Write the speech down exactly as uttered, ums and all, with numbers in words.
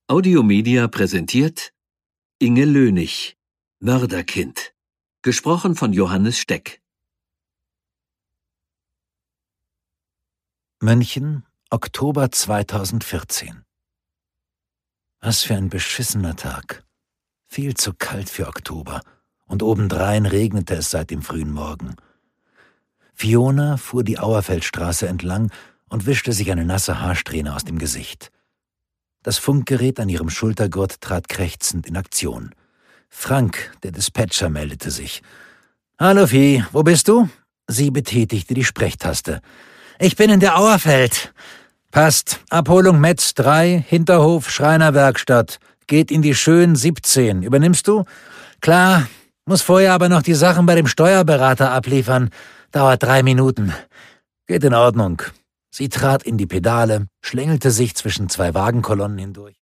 Audiomedia präsentiert Inge Lönig, Mörderkind, gesprochen von Johannes Steck. München, Oktober zweitausendvierzehn. Was für ein beschissener Tag. Viel zu kalt für Oktober. Und obendrein regnete es seit dem frühen Morgen. Fiona fuhr die Auerfeldstraße entlang und wischte sich eine nasse Haarsträhne aus dem Gesicht. Das Funkgerät an ihrem Schultergurt trat krächzend in Aktion. Frank, der Dispatcher, meldete sich. »Hallo Vieh, wo bist du?« Sie betätigte die Sprechtaste. »Ich bin in der Auerfeld.« »Passt. Abholung Metz drei, Hinterhof, Schreinerwerkstatt. Geht in die Schön siebzehn. Übernimmst du?« »Klar. Muss vorher aber noch die Sachen bei dem Steuerberater abliefern. Dauert drei Minuten.« »Geht in Ordnung.« Sie trat in die Pedale, schlängelte sich zwischen zwei Wagenkolonnen hindurch.